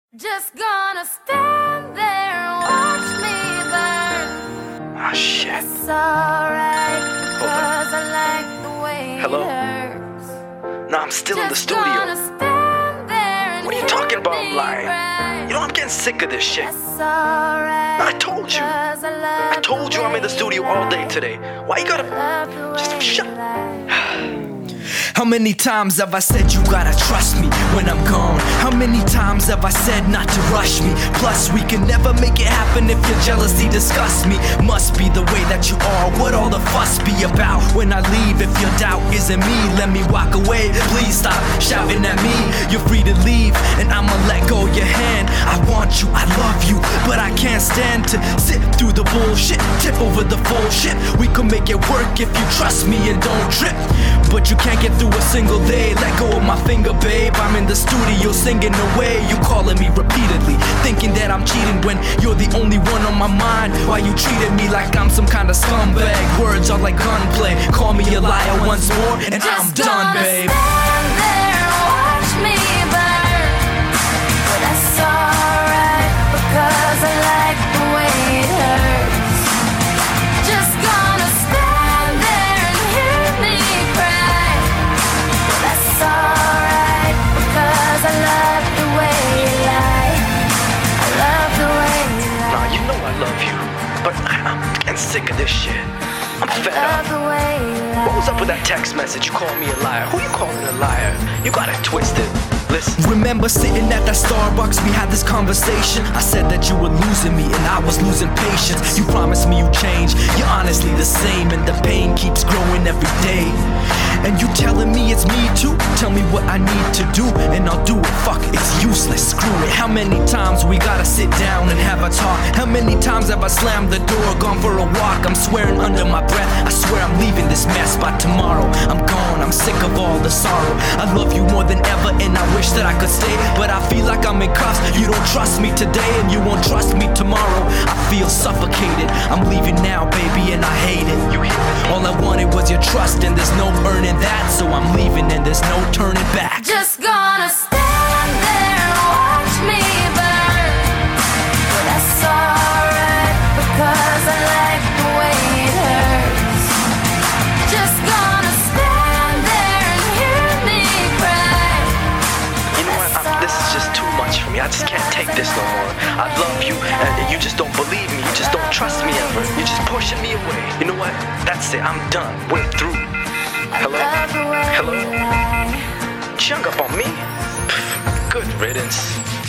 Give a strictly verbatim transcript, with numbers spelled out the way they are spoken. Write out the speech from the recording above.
Just gonna stand there and watch me burn. Ah, shit. It's alright, cause I like the way Hello? it hurts. No, I'm still in the Just studio. gonna stand there and What are you hear talking about? me I'm lying. cry. You know, I'm getting sick of this shit. It's alright, I told you. cause I love I told you I'm in the studio all day today. Why you gotta... Just shut... How many times have I said you gotta trust me when I'm gone? How many times have I said not to rush me? Plus we can never make it happen if your jealousy disgusts me. Must be the way that you are, what all the fuss be about? When I leave, if your doubt isn't me, let me walk away. Please stop shouting at me. You're free to leave and I'ma let go your hand. I want you, I love you, but I can't stand to sit through the bullshit, tip over the full shit. We can make it work if you trust me and don't trip, but you can't get through a single day. Let go of my finger, babe. I'm in the studio singing away. You calling me repeatedly, thinking that I'm cheating when you're the only one on my mind. Why you treated me like I'm some kind of scumbag? Words are like gunplay. Call me a liar once more and I'm Just done, gonna babe. stand there and watch me burn. But that's alright, because I like the way it hurts. Just gonna stand there and hear me cry. But that's alright, because I love the way you lie. I love the way you lie. Nah, you know I love you, but I, I'm getting sick of this shit. I'm fed Love up. the way you lie. What was up with that text message? You called me a liar. Who you calling a liar? You got it twisted. Listen. Remember sitting at that Starbucks, we had this conversation. I said that you were losing me and I was losing patience. You promised me you change, you're honestly the same, and the pain keeps growing every day. And you telling me it's me too? Tell me what I need to do and I'll do it. Fuck, it's useless, screw it. How many times we gotta sit down and have a talk? How many times have I slammed the door, gone for a walk? I'm swearing under my breath, I swear I'm leaving this mess by tomorrow. I'm gone, I'm sick of all the sorrow. I love you more than ever and I wish that I could stay, but I feel like I'm in cuffs. You don't trust me today and you won't trust me tomorrow. I feel suffocated, I'm leaving now, baby, and I hate it. You hear me? All I wanted was your trust and there's no earning that, so I'm leaving and there's no turning back. Just gonna stand there and watch me burn. But that's alright, because I like the way it hurts. Just gonna stand there and hear me cry. You know what? I'm, this is just too much for me. I just can't take this no more. I love you, and you just don't believe me. You just don't trust me ever. You're just pushing me away. You know what? That's it. I'm done. We're through. Hello? Love the way Hello? you lie. Chunk up on me? Pff, good riddance.